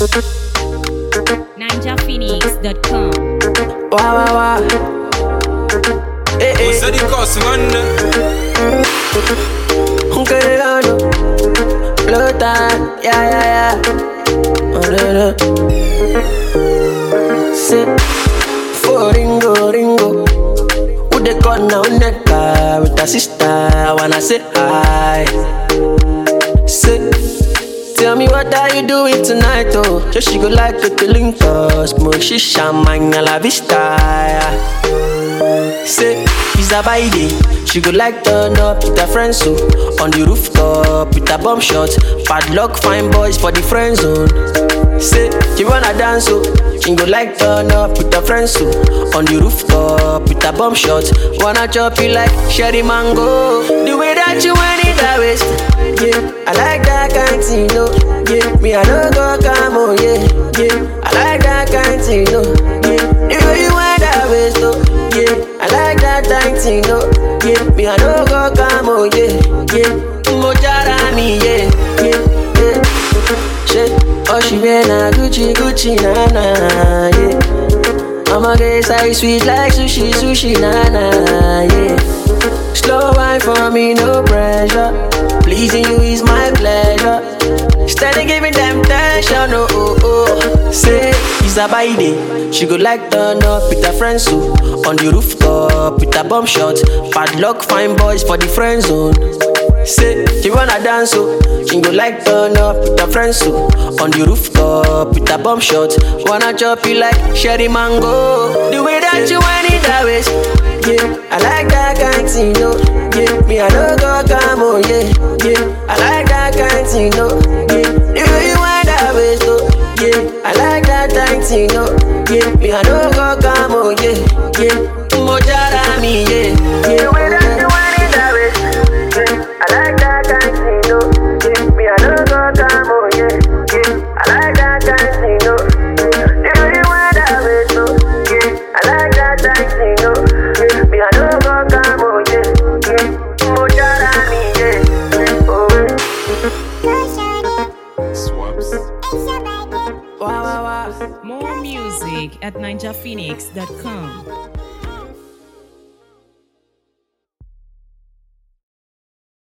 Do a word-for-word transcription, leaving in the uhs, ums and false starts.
ninja phoenix dot com. Wow, wow, wow. Eh, eh. What's the cost, man? Okay, no. Blow time. Yeah, yeah, yeah. Oh, no, no. Say, for Ringo, Ringo. Who they call now, nigga? With a sister, I wanna say hi. Say, tell me what are you doing tonight, oh? Just she go like to the link us. Smoke shisha, man, la vista. Say, it's a by day. She go like turn up with her friends, so on the rooftop with a bomb shot. Padlock, fine boys for the friend zone. Say, she wanna dance, so she go like turn up with her friends, so on the rooftop with a bomb shot. Wanna chop you like Sherry Mango. The way that you went in that waist, yeah, I like that kind thing, no, yeah. Me I don't go come on, yeah, yeah. I like that kind thing, no, yeah. The way you went that waist, oh, yeah. I like that kind thing, no, yeah. Me I don't go come on, yeah, yeah. Mojara me, yeah, yeah, yeah. Shit, oh she wear na Gucci, Gucci, na na, yeah. I'ma get size sweet like sushi, sushi, na na, yeah. Slow wine for me, no pressure. Pleasing you is my pleasure. Steady giving them tension, oh oh oh. Say it's a by day. She go like turn up with her friends, so on the rooftop with a bomb shot. Padlock, fine boys for the friend zone. Say she wanna dance, so she go like turn up with her friends, so on the rooftop with a bomb shot. Wanna chop you like Sherry Mango. The way that you want it that waist, yeah. I like that kind thing, no, yeah. Me I don't go come on, yeah, yeah. I like that kind thing, no, yeah. The way you want that waist, oh, yeah. I like that kind thing, no, yeah. Me I don't go come on, yeah, yeah. Mojara me, yeah, yeah. The way that you want it that waist, yeah. I like that kind thing, no, yeah. Me I don't go come on, yeah, yeah. I like that kind thing, no, yeah. The way you want that waist, oh, yeah. I like that kind thing, no, yeah. Me I don't go come on, yeah, yeah. Mojara me, yeah, yeah. Oh, Swaps. wow, wow, wow. More music at ninja phoenix dot com.